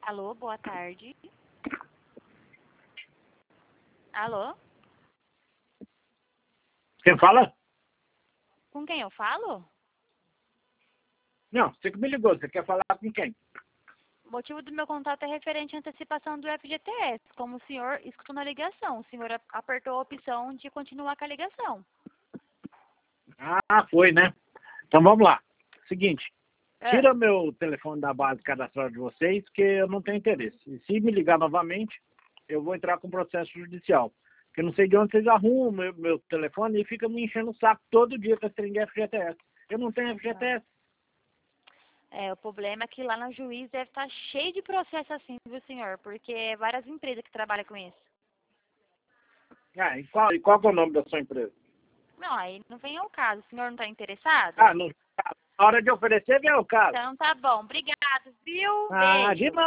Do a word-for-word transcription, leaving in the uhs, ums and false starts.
Alô, boa tarde. Alô? Quem fala? Com quem eu falo? Não, você que me ligou. Você quer falar com quem? O motivo do meu contato é referente à antecipação do F G T S. Como o senhor escutou na ligação, o senhor a- apertou a opção de continuar com a ligação. Ah, foi, né? Então vamos lá. Seguinte, É. tira meu telefone da base cadastral de vocês, que eu não tenho interesse. E se me ligar novamente, eu vou entrar com processo judicial. Porque eu não sei de onde vocês arrumam meu, meu telefone e ficam me enchendo o saco todo dia com esse trem de F G T S. Eu não tenho F G T S. É, o problema é que lá no juiz deve estar cheio de processo assim, viu, senhor? Porque é várias empresas que trabalham com isso. Ah, e qual, e qual que é o nome da sua empresa? Não, aí não vem ao caso. O senhor não está interessado? Ah, não, na hora de oferecer vem o caso. Então tá bom. Obrigado, viu? Ah, de Beijo. nada.